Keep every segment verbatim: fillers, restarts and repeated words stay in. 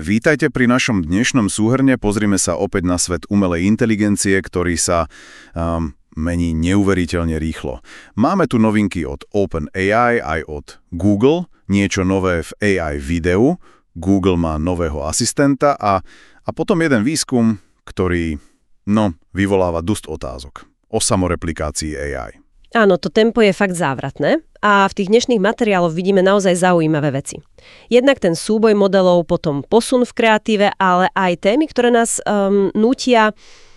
Vítajte pri našom dnešnom súhrne. Pozrime sa opäť na svet umelej inteligencie, ktorý sa um, mení neuveriteľne rýchlo. Máme tu novinky od OpenAI aj od Google, niečo nové v á í videu. Google má nového asistenta a, a potom jeden výskum, ktorý, no, vyvoláva dosť otázok o samoreplikácii á í. Áno, to tempo je fakt závratné a v tých dnešných materiáloch vidíme naozaj zaujímavé veci. Jednak ten súboj modelov, potom posun v kreatíve, ale aj témy, ktoré nás um, nútia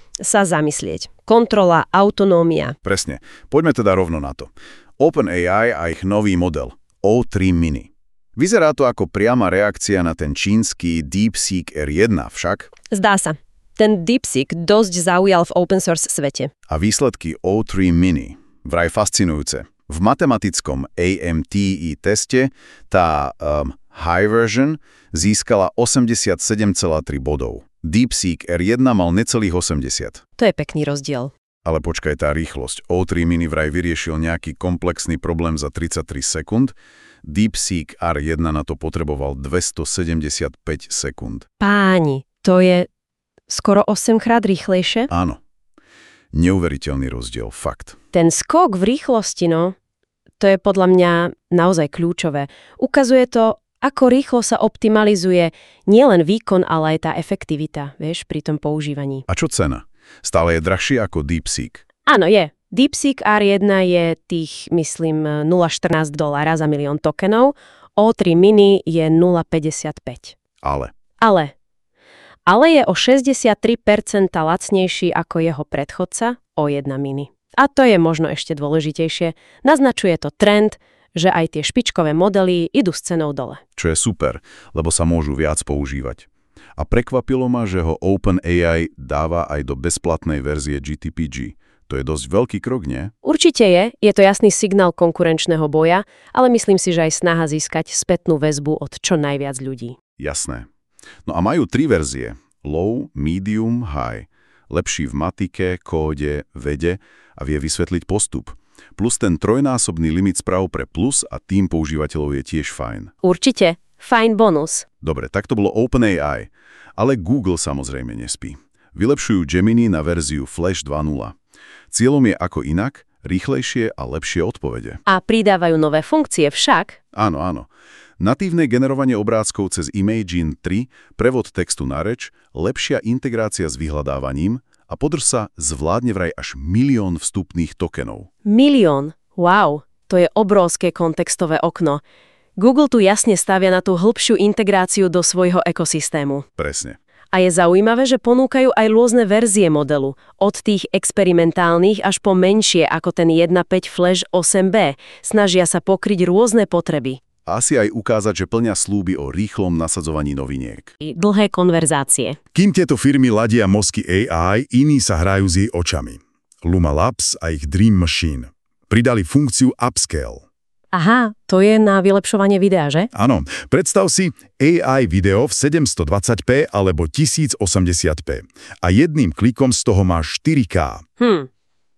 sa zamyslieť. Kontrola, autonómia. Presne. Poďme teda rovno na to. OpenAI a ich nový model ó tri mini. Vyzerá to ako priama reakcia na ten čínsky DeepSeek er jeden však. Zdá sa. Ten DeepSeek dosť zaujal v open source svete. A výsledky ó tri mini vraj fascinujúce. V matematickom á em té í teste tá um, high version získala osemdesiatsedem celá tri bodov. DeepSeek er jeden mal necelých osemdesiat. To je pekný rozdiel. Ale počkaj, tá rýchlosť. ó tri mini vraj vyriešil nejaký komplexný problém za tridsaťtri sekúnd. DeepSeek er jeden na to potreboval dvestosedemdesiatpäť sekúnd. Páni, to je skoro osemkrát rýchlejšie? Áno. Neuveriteľný rozdiel, fakt. Ten skok v rýchlosti, no, to je podľa mňa naozaj kľúčové. Ukazuje to, ako rýchlo sa optimalizuje nielen výkon, ale aj tá efektivita, vieš, pri tom používaní. A čo cena? Stále je drahší ako DeepSeek? Áno, je. DeepSeek er jeden je tých, myslím, nula celá štrnásť dolára za milión tokenov, ó tri mini je nula celá päťdesiatpäť. Ale? Ale. Ale je o šesťdesiattri percent lacnejší ako jeho predchodca ó jeden mini. A to je možno ešte dôležitejšie. Naznačuje to trend, že aj tie špičkové modely idú s cenou dole. Čo je super, lebo sa môžu viac používať. A prekvapilo ma, že ho OpenAI dáva aj do bezplatnej verzie gé té pé gé. To je dosť veľký krok, nie? Určite je. Je to jasný signál konkurenčného boja, ale myslím si, že aj snaha získať spätnú väzbu od čo najviac ľudí. Jasné. No a majú tri verzie. Low, medium, high. Lepší v matike, kóde, vede a vie vysvetliť postup. Plus ten trojnásobný limit správ pre plus a tým používateľov je tiež fajn. Určite. Fajn bonus. Dobre, tak to bolo OpenAI. Ale Google samozrejme nespí. Vylepšujú Gemini na verziu Flash dva bodka nula. Cieľom je ako inak, rýchlejšie a lepšie odpovede. A pridávajú nové funkcie však? Áno, áno. Natívne generovanie obrázkov cez Imagen tri, prevod textu na reč, lepšia integrácia s vyhľadávaním a podrž sa zvládne vraj až milión vstupných tokenov. Milión? Wow, to je obrovské kontextové okno. Google tu jasne stavia na tú hĺbšiu integráciu do svojho ekosystému. Presne. A je zaujímavé, že ponúkajú aj rôzne verzie modelu, od tých experimentálnych až po menšie ako ten jeden bodka päť Flash osem bé. Snažia sa pokryť rôzne potreby. A asi aj ukázať, že plňa sľuby o rýchlom nasadzovaní noviniek. I dlhé konverzácie. Kým tieto firmy ladia mozky á í, iní sa hrajú s jej očami. Luma Labs a ich Dream Machine pridali funkciu Upscale. Aha, to je na vylepšovanie videa, že? Áno, predstav si á í video v sedemstodvadsať pé alebo tisícosemdesiat pé a jedným klikom z toho máš štyri ká. Hm,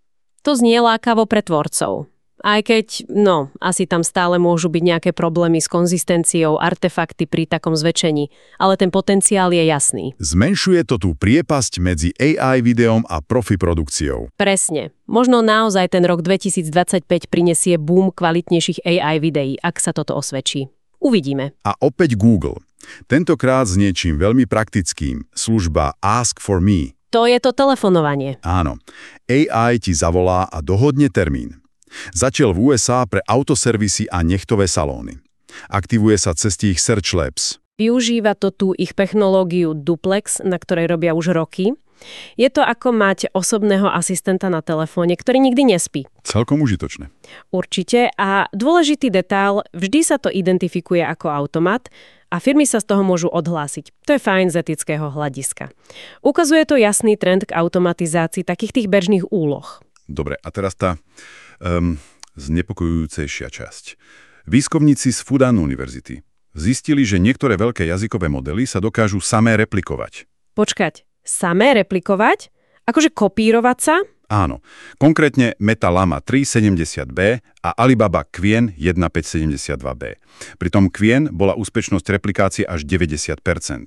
to znie lákavo pre tvorcov. Aj keď, no, asi tam stále môžu byť nejaké problémy s konzistenciou, artefakty pri takom zväčšení, ale ten potenciál je jasný. Zmenšuje to tú priepasť medzi á í videom a profi produkciou. Presne. Možno naozaj ten rok dvetisícdvadsaťpäť prinesie boom kvalitnejších á í videí, ak sa toto osvedčí. Uvidíme. A opäť Google. Tentokrát s niečím veľmi praktickým. Služba Ask for Me. To je to telefonovanie. Áno. á í ti zavolá a dohodne termín. Začal v ú es á pre autoservisy a nechtové salóny. Aktivuje sa cez ich Search Labs. Využíva to tú ich technológiu Duplex, na ktorej robia už roky. Je to ako mať osobného asistenta na telefóne, ktorý nikdy nespí. Celkom užitočné. Určite. A dôležitý detail, vždy sa to identifikuje ako automat a firmy sa z toho môžu odhlásiť. To je fajn z etického hľadiska. Ukazuje to jasný trend k automatizácii takých tých bežných úloh. Dobre, a teraz tá Um, znepokojujúcejšia časť. Výskumníci z Fudan University zistili, že niektoré veľké jazykové modely sa dokážu samé replikovať. Počkať, samé replikovať? Akože kopírovať sa? Áno. Konkrétne Meta Llama tri sedemdesiat bé a Alibaba Qian jeden päť sedemdesiatdva bé. Pritom Qian bola úspešnosť replikácie až deväťdesiat percent.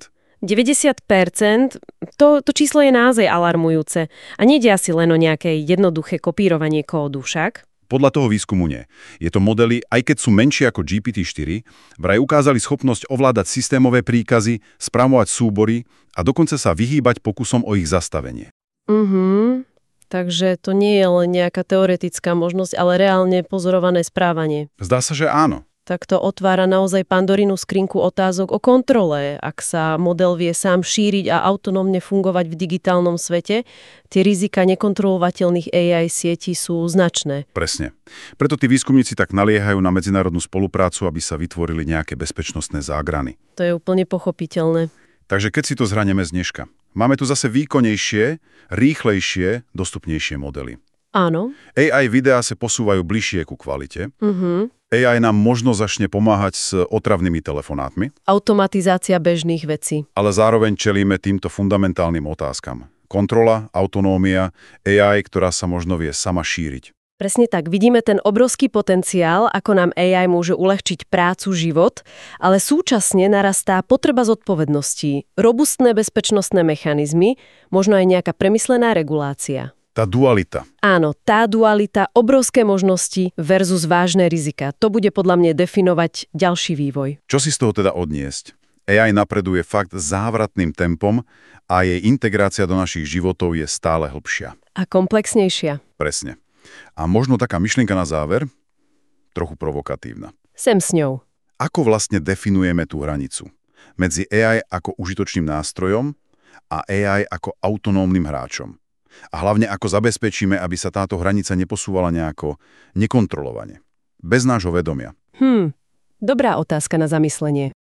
deväťdesiat percent, to, to číslo je naozaj alarmujúce. A nejde asi len o nejaké jednoduché kopírovanie kódu však? Podľa toho výskumu nie. Je to modely, aj keď sú menšie ako G P T štyri, vraj ukázali schopnosť ovládať systémové príkazy, spravovať súbory a dokonca sa vyhýbať pokusom o ich zastavenie. Mhm. Takže to nie je len nejaká teoretická možnosť, ale reálne pozorované správanie. Zdá sa, že áno. Tak to otvára naozaj Pandorinu skrinku otázok o kontrole. Ak sa model vie sám šíriť a autonómne fungovať v digitálnom svete, tie rizika nekontrolovateľných á í sietí sú značné. Presne. Preto tí výskumníci tak naliehajú na medzinárodnú spoluprácu, aby sa vytvorili nejaké bezpečnostné zágrany. To je úplne pochopiteľné. Takže keď si to zhranieme z dneška, máme tu zase výkonnejšie, rýchlejšie, dostupnejšie modely. Áno. á í videá sa posúvajú bližšie ku kvalite. Mhm. á í nám možno začne pomáhať s otravnými telefonátmi. Automatizácia bežných vecí. Ale zároveň čelíme týmto fundamentálnym otázkam. Kontrola, autonómia, á í, ktorá sa možno vie sama šíriť. Presne tak. Vidíme ten obrovský potenciál, ako nám á í môže uľahčiť prácu, život, ale súčasne narastá potreba zodpovedností, robustné bezpečnostné mechanizmy, možno aj nejaká premyslená regulácia. Tá dualita. Áno, tá dualita, obrovské možnosti versus vážne rizika. To bude podľa mňa definovať ďalší vývoj. Čo si z toho teda odniesť? á í napreduje fakt závratným tempom a jej integrácia do našich životov je stále hlbšia. A komplexnejšia. Presne. A možno taká myšlienka na záver, trochu provokatívna. Sem s ňou. Ako vlastne definujeme tú hranicu medzi á í ako užitočným nástrojom a á í ako autonómnym hráčom? A hlavne ako zabezpečíme, aby sa táto hranica neposúvala nejako nekontrolovane, bez nášho vedomia? Hm, dobrá otázka na zamyslenie.